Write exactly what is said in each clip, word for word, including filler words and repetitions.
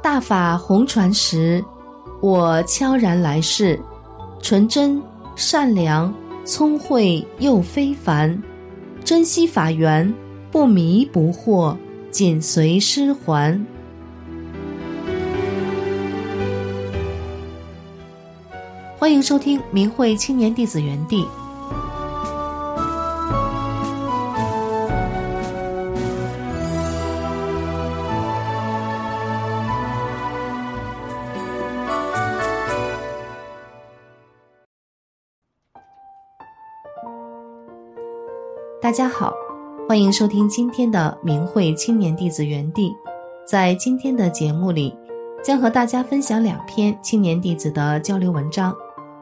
大法红传时，我悄然来世，纯真善良聪慧又非凡，珍惜法缘，不迷不惑，紧随师还。欢迎收听明慧青年弟子园地。大家好，欢迎收听今天的明慧青年弟子园地。在今天的节目里，将和大家分享两篇青年弟子的交流文章。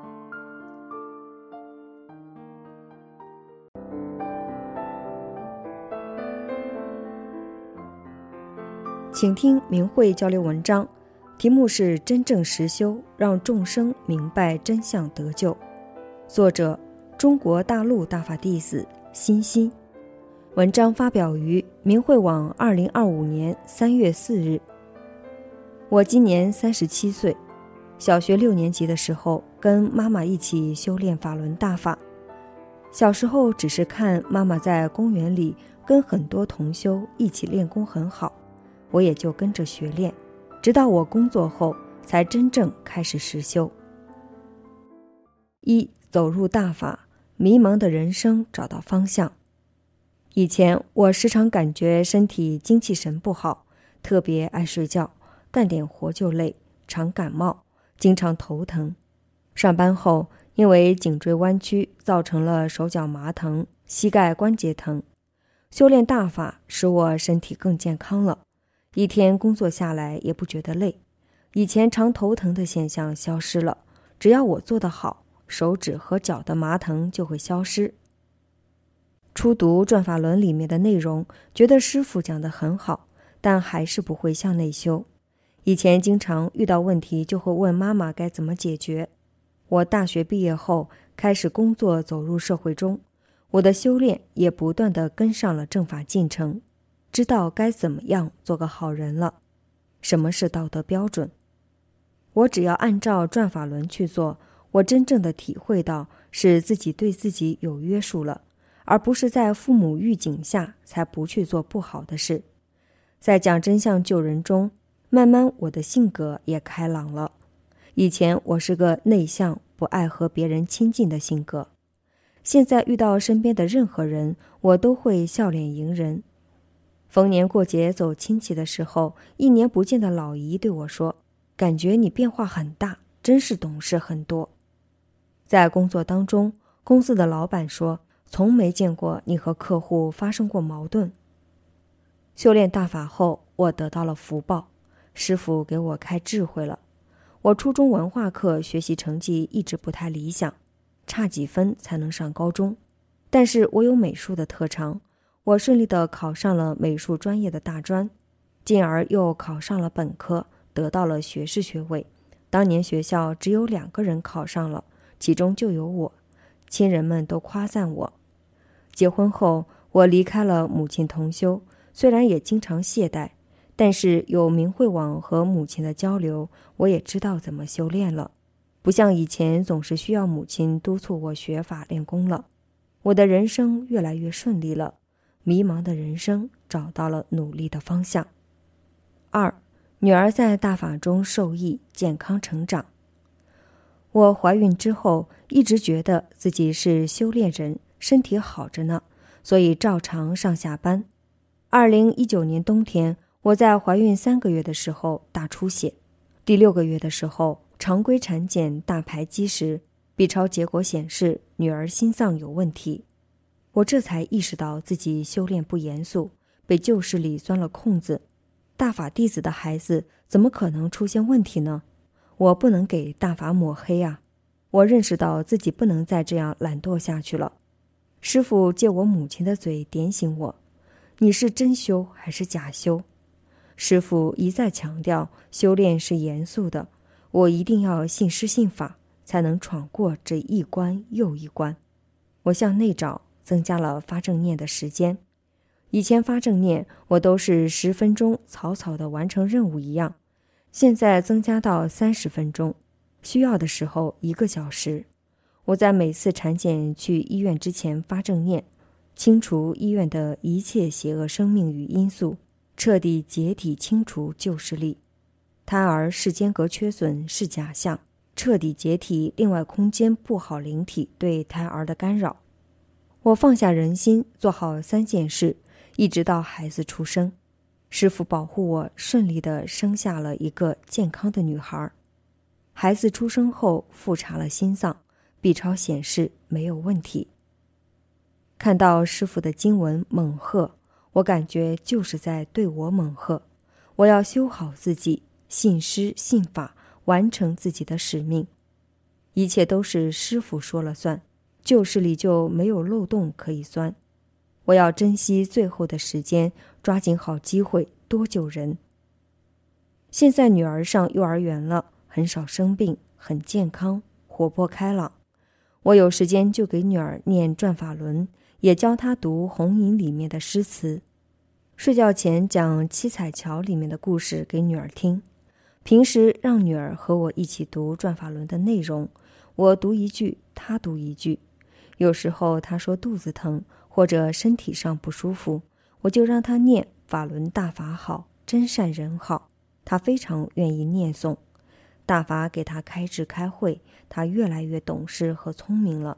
请听明慧交流文章，题目是真正实修，让众生明白真相得救。作者中国大陆大法弟子欣欣。文章发表于明慧网二零二五年三月四日。我今年三十七岁，小学六年级的时候跟妈妈一起修炼法轮大法。小时候只是看妈妈在公园里跟很多同修一起练功很好，我也就跟着学练，直到我工作后才真正开始实修。一、走入大法，迷茫的人生找到方向。以前我时常感觉身体精气神不好，特别爱睡觉，干点活就累，常感冒，经常头疼。上班后因为颈椎弯曲，造成了手脚麻疼，膝盖关节疼。修炼大法使我身体更健康了，一天工作下来也不觉得累，以前常头疼的现象消失了，只要我做得好，手指和脚的麻疼就会消失。初读转法轮里面的内容，觉得师父讲得很好，但还是不会向内修。以前经常遇到问题就会问妈妈该怎么解决。我大学毕业后开始工作，走入社会中，我的修炼也不断地跟上了正法进程，知道该怎么样做个好人了。什么是道德标准？我只要按照转法轮去做，我真正的体会到是自己对自己有约束了，而不是在父母预警下才不去做不好的事。在讲真相救人中，慢慢我的性格也开朗了。以前我是个内向，不爱和别人亲近的性格，现在遇到身边的任何人，我都会笑脸迎人。逢年过节走亲戚的时候，一年不见的老姨对我说，感觉你变化很大，真是懂事很多。在工作当中，公司的老板说，从没见过你和客户发生过矛盾。修炼大法后，我得到了福报，师父给我开智慧了。我初中文化课学习成绩一直不太理想，差几分才能上高中，但是我有美术的特长，我顺利地考上了美术专业的大专，进而又考上了本科，得到了学士学位。当年学校只有两个人考上了，其中就有我，亲人们都夸赞我。结婚后，我离开了母亲同修，虽然也经常懈怠，但是有明慧网和母亲的交流，我也知道怎么修炼了，不像以前总是需要母亲督促我学法练功了。我的人生越来越顺利了，迷茫的人生找到了努力的方向。二、女儿在大法中受益，健康成长。我怀孕之后，一直觉得自己是修炼人，身体好着呢，所以照常上下班。二零一九年冬天，我在怀孕三个月的时候大出血，第六个月的时候常规产检大排畸时，B 超结果显示女儿心脏有问题。我这才意识到自己修炼不严肃，被旧势力钻了空子。大法弟子的孩子怎么可能出现问题呢？我不能给大法抹黑啊！我认识到自己不能再这样懒惰下去了。师父借我母亲的嘴点醒我，你是真修还是假修？师父一再强调修炼是严肃的，我一定要信师信法，才能闯过这一关又一关。我向内找，增加了发正念的时间。以前发正念，我都是十分钟草草地完成任务一样， 现在增加到三十分钟，需要的时候一个小时。我在每次产检去医院之前发正念，清除医院的一切邪恶生命与因素，彻底解体清除旧势力。胎儿是间隔缺损，是假象，彻底解体另外空间不好灵体对胎儿的干扰。我放下人心，做好三件事，一直到孩子出生。师父保护我顺利地生下了一个健康的女孩。孩子出生后复查了心脏，B 超显示没有问题。看到师父的经文猛喝，我感觉就是在对我猛喝。我要修好自己，信师信法，完成自己的使命。一切都是师父说了算，旧势力就没有漏洞可以钻。我要珍惜最后的时间，抓紧好机会，多救人。现在女儿上幼儿园了，很少生病，很健康，活泼开朗。我有时间就给女儿念转法轮，也教她读红影里面的诗词。睡觉前讲七彩桥里面的故事给女儿听。平时让女儿和我一起读转法轮的内容，我读一句，她读一句。有时候她说肚子疼或者身体上不舒服，我就让她念法轮大法好，真善人好。她非常愿意念诵。大法给她开智开慧，她越来越懂事和聪明了。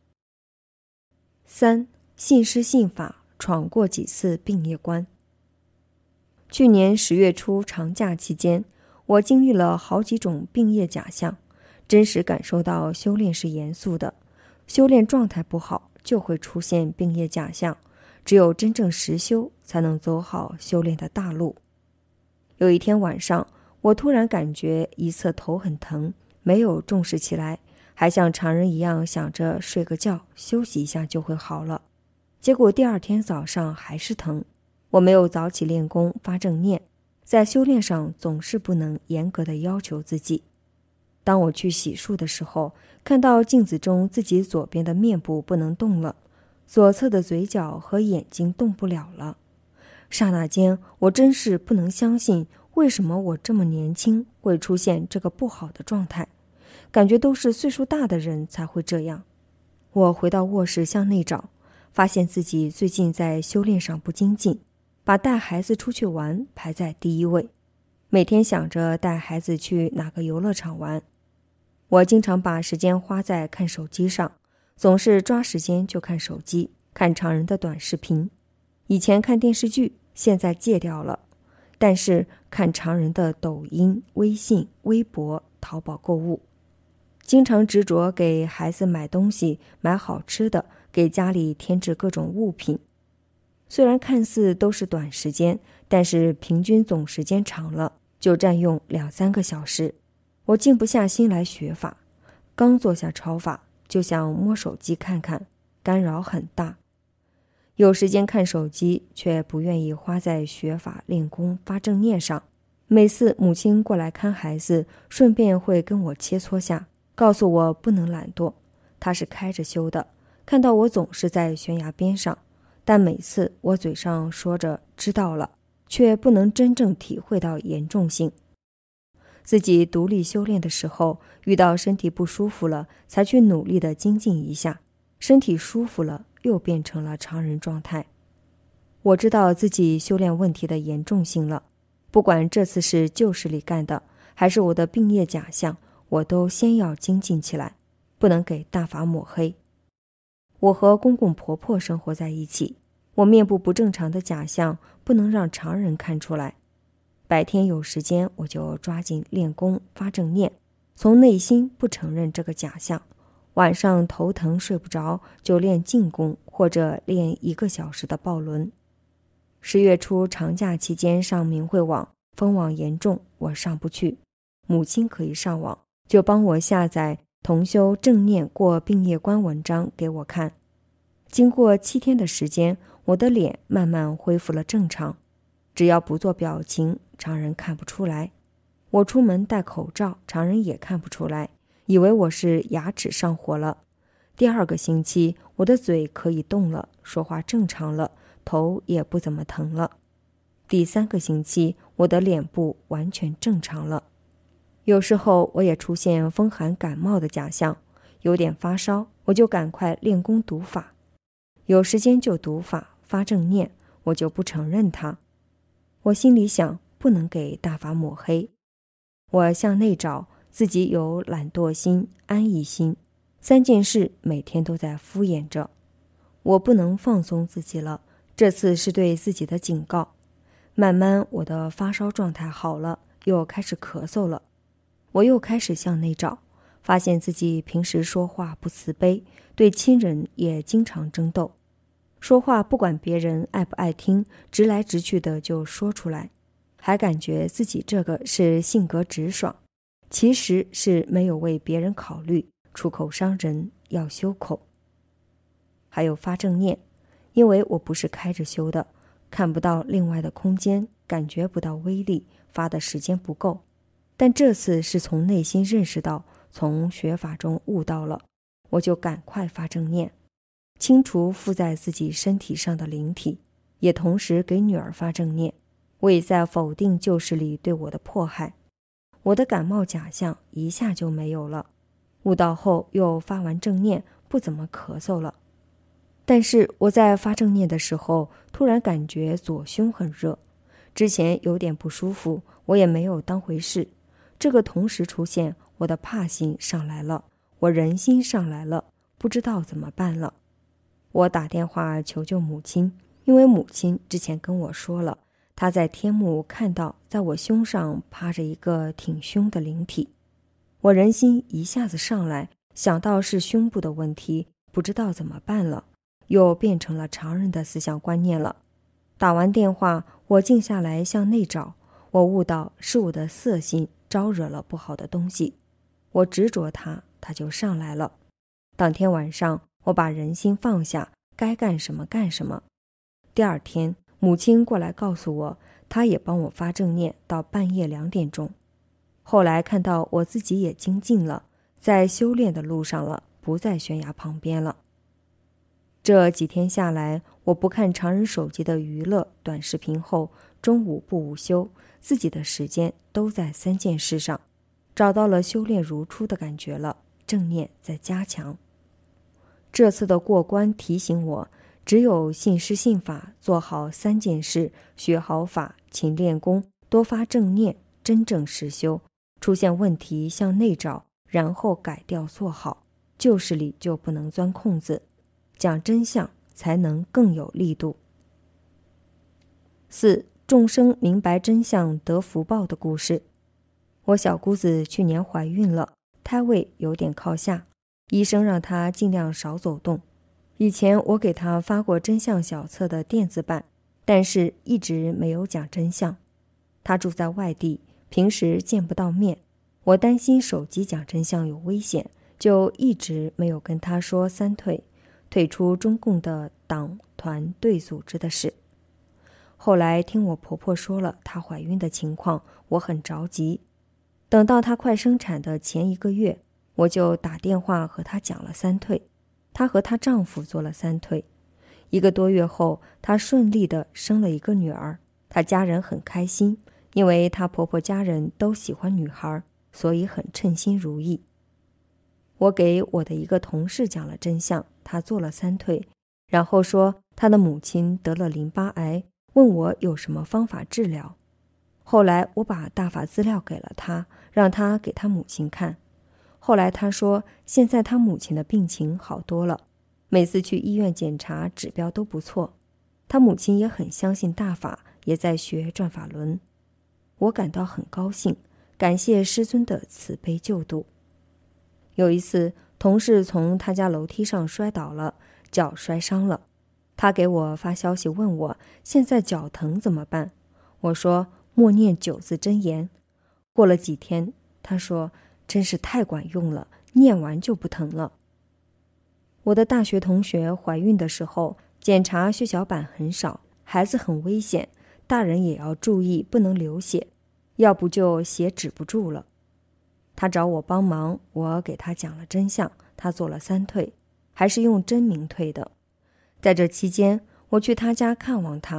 三，信师信法，闯过几次病业关。去年十月初长假期间，我经历了好几种病业假象，真实感受到修炼是严肃的，修炼状态不好就会出现病业假象，只有真正实修才能走好修炼的大路。有一天晚上，我突然感觉一侧头很疼，没有重视起来，还像常人一样想着睡个觉休息一下就会好了。结果第二天早上还是疼。我没有早起练功发正念，在修炼上总是不能严格的要求自己。当我去洗漱的时候，看到镜子中自己左边的面部不能动了，左侧的嘴角和眼睛动不了了。刹那间，我真是不能相信，为什么我这么年轻会出现这个不好的状态？感觉都是岁数大的人才会这样。我回到卧室向内找，发现自己最近在修炼上不精进，把带孩子出去玩排在第一位。每天想着带孩子去哪个游乐场玩，我经常把时间花在看手机上，总是抓时间就看手机，看常人的短视频。以前看电视剧，现在戒掉了，但是看常人的抖音、微信、微博、淘宝购物。经常执着给孩子买东西，买好吃的，给家里添置各种物品。虽然看似都是短时间，但是平均总时间长了，就占用两三个小时。我静不下心来学法，刚坐下抄法，就想摸手机看看，干扰很大。有时间看手机，却不愿意花在学法、练功、发正念上。每次母亲过来看孩子，顺便会跟我切磋下，告诉我不能懒惰。她是开着修的，看到我总是在悬崖边上，但每次我嘴上说着知道了，却不能真正体会到严重性。自己独立修炼的时候，遇到身体不舒服了，才去努力的精进一下，身体舒服了，又变成了常人状态。我知道自己修炼问题的严重性了，不管这次是旧势力干的，还是我的病业假象，我都先要精进起来，不能给大法抹黑。我和公公婆婆生活在一起，我面部不正常的假象不能让常人看出来。白天有时间，我就抓紧练功发正念，从内心不承认这个假象。晚上头疼睡不着，就练静功或者练一个小时的抱轮。十月初长假期间上明慧网，封网严重，我上不去。母亲可以上网，就帮我下载同修正念过病业关文章给我看。经过七天的时间，我的脸慢慢恢复了正常，只要不做表情，常人看不出来。我出门戴口罩，常人也看不出来，以为我是牙齿上火了。第二个星期，我的嘴可以动了，说话正常了，头也不怎么疼了。 第三个星期，我的脸部完全正常了。有时候我也出现风寒感冒的假象，有点发烧，我就赶快练功读法。有时间就读法，发正念，我就不承认它。我心里想，不能给大法抹黑。我向内找，自己有懒惰心、安逸心，三件事每天都在敷衍着。我不能放松自己了，这次是对自己的警告。慢慢我的发烧状态好了，又开始咳嗽了。我又开始向内找，发现自己平时说话不慈悲，对亲人也经常争斗。说话不管别人爱不爱听，直来直去的就说出来，还感觉自己这个是性格直爽，其实是没有为别人考虑，出口伤人，要修口。还有发正念，因为我不是开着修的，看不到另外的空间，感觉不到威力，发的时间不够。但这次是从内心认识到，从学法中悟到了，我就赶快发正念，清除附在自己身体上的灵体，也同时给女儿发正念，我也在否定旧事里对我的迫害。我的感冒假象一下就没有了，悟到后又发完正念，不怎么咳嗽了。但是我在发正念的时候，突然感觉左胸很热，之前有点不舒服，我也没有当回事。这个同时出现，我的怕心上来了，我人心上来了，不知道怎么办了。我打电话求救母亲，因为母亲之前跟我说了，她在天幕看到在我胸上趴着一个挺凶的灵体。我人心一下子上来，想到是胸部的问题，不知道怎么办了，又变成了常人的思想观念了。打完电话，我静下来向内找，我悟到是我的色心招惹了不好的东西，我执着它，它就上来了。当天晚上，我把人心放下，该干什么干什么。第二天，母亲过来告诉我，她也帮我发正念到半夜两点钟。后来看到我自己也精进了，在修炼的路上了，不在悬崖旁边了。这几天下来，我不看常人手机的娱乐短视频后，中午不午休，自己的时间都在三件事上，找到了修炼如初的感觉了，正念在加强。这次的过关提醒我，只有信师信法，做好三件事，学好法，勤练功，多发正念，真正实修，出现问题向内找，然后改掉做好，旧事里就不能钻空子，讲真相才能更有力度。四、众生明白真相得福报的故事。我小姑子去年怀孕了，胎位有点靠下，医生让她尽量少走动。以前我给她发过真相小册的电子版，但是一直没有讲真相。她住在外地，平时见不到面，我担心手机讲真相有危险，就一直没有跟她说三退，退出中共的党团队组织的事。后来听我婆婆说了她怀孕的情况，我很着急。等到她快生产的前一个月，我就打电话和她讲了三退，她和她丈夫做了三退。一个多月后，她顺利地生了一个女儿，她家人很开心，因为她婆婆家人都喜欢女孩，所以很称心如意。我给我的一个同事讲了真相，她做了三退，然后说她的母亲得了淋巴癌，问我有什么方法治疗。后来我把大法资料给了她，让她给她母亲看。后来她说现在她母亲的病情好多了，每次去医院检查指标都不错，她母亲也很相信大法，也在学转法轮。我感到很高兴，感谢师尊的慈悲救度。有一次，同事从他家楼梯上摔倒了，脚摔伤了。他给我发消息问我现在脚疼怎么办，我说默念九字真言。过了几天，他说真是太管用了，念完就不疼了。我的大学同学怀孕的时候，检查血小板很少，孩子很危险，大人也要注意不能流血，要不就血止不住了。他找我帮忙，我给他讲了真相，他做了三退，还是用真名退的。在这期间，我去他家看望他，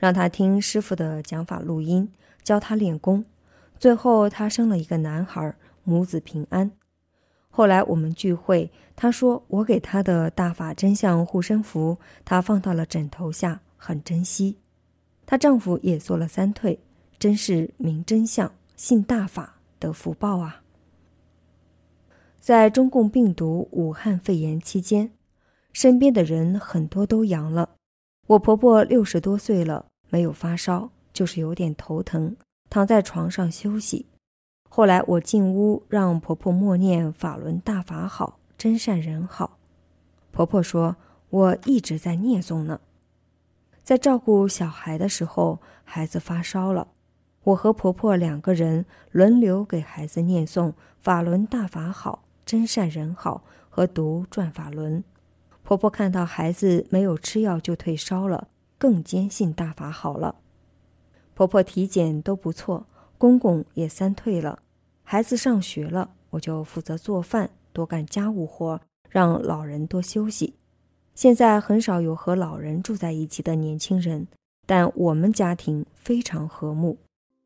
让他听师傅的讲法录音，教他练功。最后他生了一个男孩，母子平安。后来我们聚会，他说我给他的大法真相护身符，他放到了枕头下，很珍惜。她丈夫也做了三退，真是明真相、信大法的福报啊！在中共病毒武汉肺炎期间，身边的人很多都阳了。我婆婆六十多岁了，没有发烧，就是有点头疼，躺在床上休息。后来我进屋让婆婆默念法轮大法好，真善人好。婆婆说我一直在念诵呢。在照顾小孩的时候，孩子发烧了，我和婆婆两个人轮流给孩子念诵法轮大法好，真善人好和读转法轮。婆婆看到孩子没有吃药就退烧了，更坚信大法好了。婆婆体检都不错，公公也三退了，孩子上学了，我就负责做饭，多干家务活，让老人多休息。现在很少有和老人住在一起的年轻人，但我们家庭非常和睦。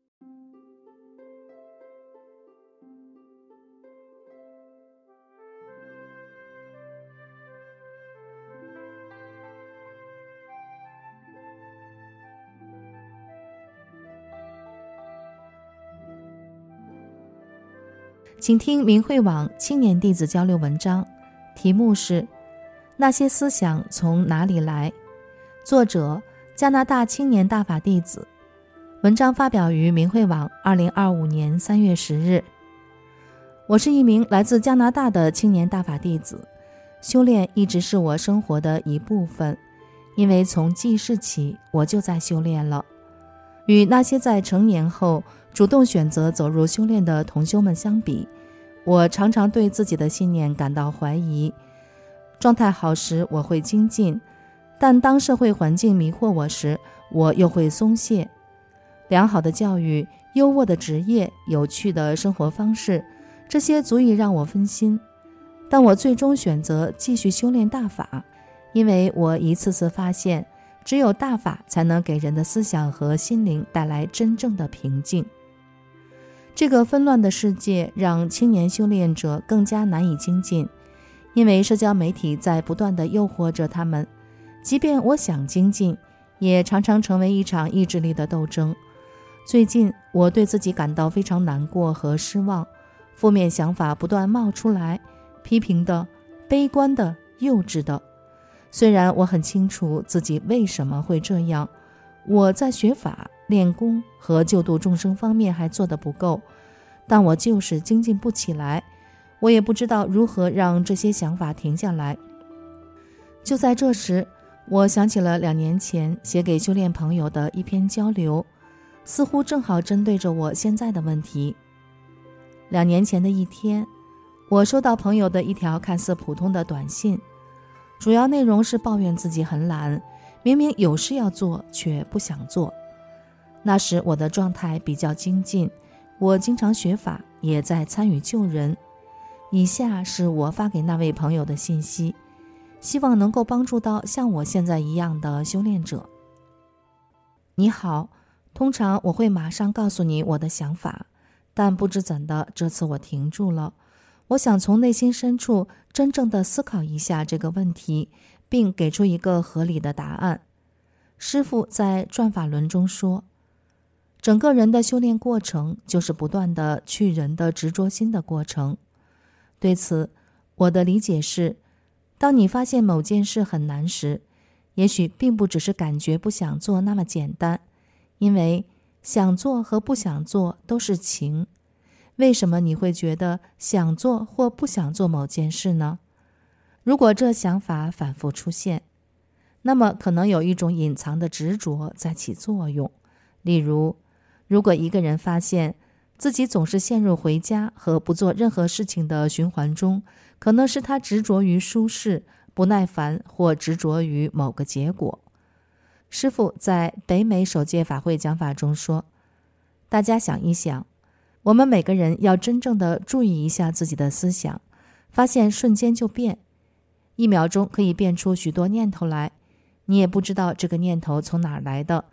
请听明慧网青年弟子交流文章，题目是那些思想从哪里来？作者加拿大青年大法弟子。文章发表于明慧网二零二五年三月十日。我是一名来自加拿大的青年大法弟子，修炼一直是我生活的一部分，因为从记事起我就在修炼了。与那些在成年后主动选择走入修炼的同修们相比，我常常对自己的信念感到怀疑。状态好时我会精进，但当社会环境迷惑我时，我又会松懈。良好的教育、优渥的职业、有趣的生活方式，这些足以让我分心。但我最终选择继续修炼大法，因为我一次次发现，只有大法才能给人的思想和心灵带来真正的平静。这个纷乱的世界让青年修炼者更加难以精进，因为社交媒体在不断地诱惑着他们。即便我想精进，也常常成为一场意志力的斗争。最近我对自己感到非常难过和失望，负面想法不断冒出来，批评的、悲观的、幼稚的。虽然我很清楚自己为什么会这样，我在学法、练功和救度众生方面还做得不够，但我就是精进不起来。我也不知道如何让这些想法停下来。就在这时，我想起了两年前写给修炼朋友的一篇交流，似乎正好针对着我现在的问题。两年前的一天，我收到朋友的一条看似普通的短信，主要内容是抱怨自己很懒，明明有事要做却不想做。那时我的状态比较精进，我经常学法，也在参与救人。以下是我发给那位朋友的信息，希望能够帮助到像我现在一样的修炼者。你好，通常我会马上告诉你我的想法，但不知怎的，这次我停住了。我想从内心深处真正的思考一下这个问题，并给出一个合理的答案。师父在转法轮中说，整个人的修炼过程就是不断的去人的执着心的过程。对此，我的理解是，当你发现某件事很难时，也许并不只是感觉不想做那么简单，因为想做和不想做都是情。为什么你会觉得想做或不想做某件事呢？如果这想法反复出现，那么可能有一种隐藏的执着在起作用。例如，如果一个人发现自己总是陷入回家和不做任何事情的循环中，可能是他执着于舒适、不耐烦或执着于某个结果。师父在北美首届法会讲法中说，大家想一想，我们每个人要真正的注意一下自己的思想，发现瞬间就变，一秒钟可以变出许多念头来，你也不知道这个念头从哪儿来的，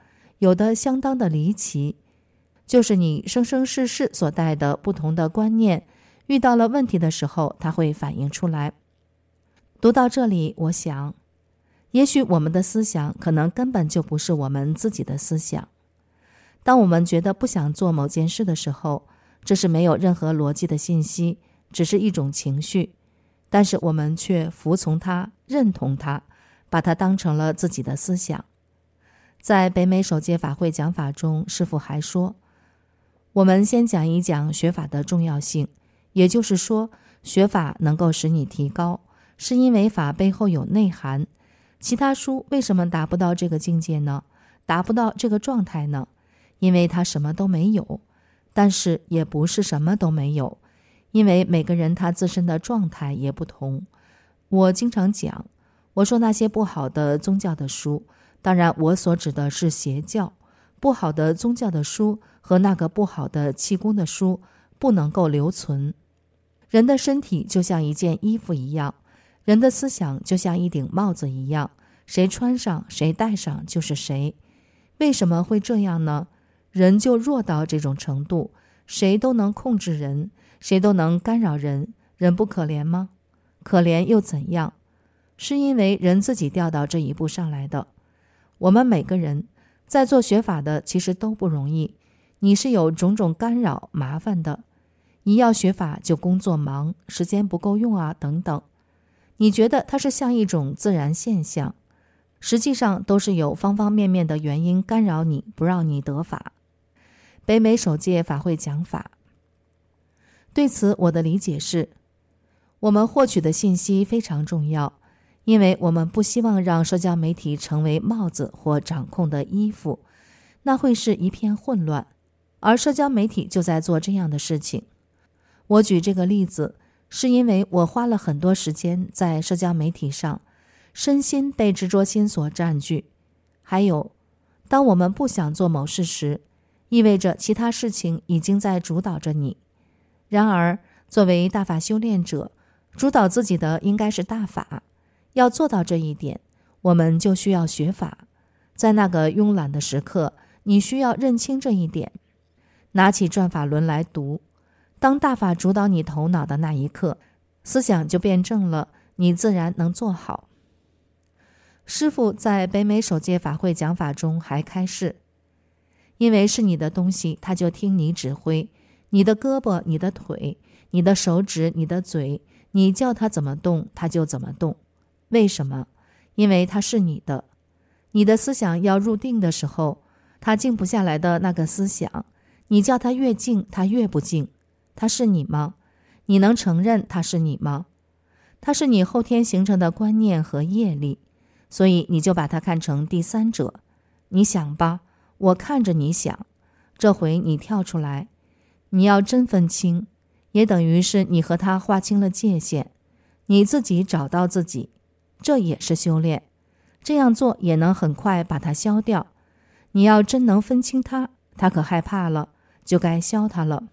有的相当的离奇，就是你生生世世所带的不同的观念，遇到了问题的时候，它会反映出来。读到这里，我想，也许我们的思想可能根本就不是我们自己的思想。当我们觉得不想做某件事的时候，这是没有任何逻辑的信息，只是一种情绪，但是我们却服从它，认同它，把它当成了自己的思想。在北美首届法会讲法中，师父还说，我们先讲一讲学法的重要性，也就是说，学法能够使你提高，是因为法背后有内涵。其他书为什么达不到这个境界呢？达不到这个状态呢？因为它什么都没有，但是也不是什么都没有，因为每个人他自身的状态也不同。我经常讲，我说那些不好的宗教的书，当然我所指的是邪教，不好的宗教的书和那个不好的气功的书不能够留存。人的身体就像一件衣服一样，人的思想就像一顶帽子一样，谁穿上谁戴上就是谁。为什么会这样呢？人就弱到这种程度，谁都能控制人，谁都能干扰人，人不可怜吗？可怜又怎样？是因为人自己掉到这一步上来的。我们每个人在做学法的其实都不容易，你是有种种干扰麻烦的，一要学法就工作忙，时间不够用啊等等。你觉得它是像一种自然现象，实际上都是有方方面面的原因干扰你，不让你得法。北美首届法会讲法，对此我的理解是，我们获取的信息非常重要，因为我们不希望让社交媒体成为帽子或掌控的衣服，那会是一片混乱，而社交媒体就在做这样的事情。我举这个例子，是因为我花了很多时间在社交媒体上，身心被执着心所占据。还有，当我们不想做某事时，意味着其他事情已经在主导着你。然而，作为大法修炼者，主导自己的应该是大法。要做到这一点，我们就需要学法。在那个慵懒的时刻，你需要认清这一点。拿起转法轮来读，当大法主导你头脑的那一刻，思想就辩证了，你自然能做好。师父在北美首届法会讲法中还开示，因为是你的东西，他就听你指挥，你的胳膊，你的腿，你的手指，你的嘴，你叫他怎么动，他就怎么动。为什么？因为它是你的。你的思想要入定的时候，它静不下来的那个思想，你叫它越静，它越不静。它是你吗？你能承认它是你吗？它是你后天形成的观念和业力，所以你就把它看成第三者。你想吧，我看着你想，这回你跳出来，你要真分清，也等于是你和他划清了界限，你自己找到自己，这也是修炼。这样做也能很快把它消掉。你要真能分清它，它可害怕了，就该消它了。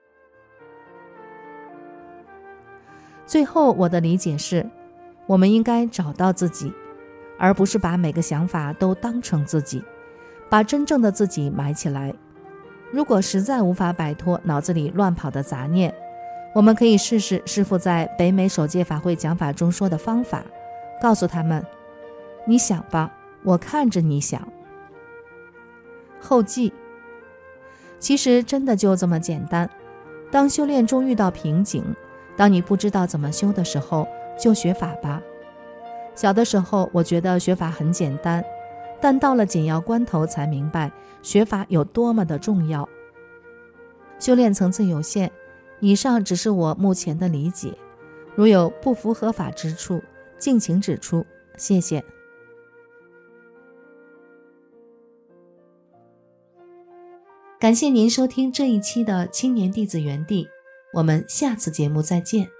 最后我的理解是，我们应该找到自己，而不是把每个想法都当成自己，把真正的自己埋起来。如果实在无法摆脱脑子里乱跑的杂念，我们可以试试师父在北美首届法会讲法中说的方法，告诉他们，你想吧，我看着你想。后记，其实真的就这么简单。当修炼中遇到瓶颈，当你不知道怎么修的时候，就学法吧。小的时候我觉得学法很简单，但到了紧要关头才明白学法有多么的重要。修炼层次有限，以上只是我目前的理解，如有不符合法之处，敬请指出，谢谢。感谢您收听这一期的青年弟子园地，我们下次节目再见。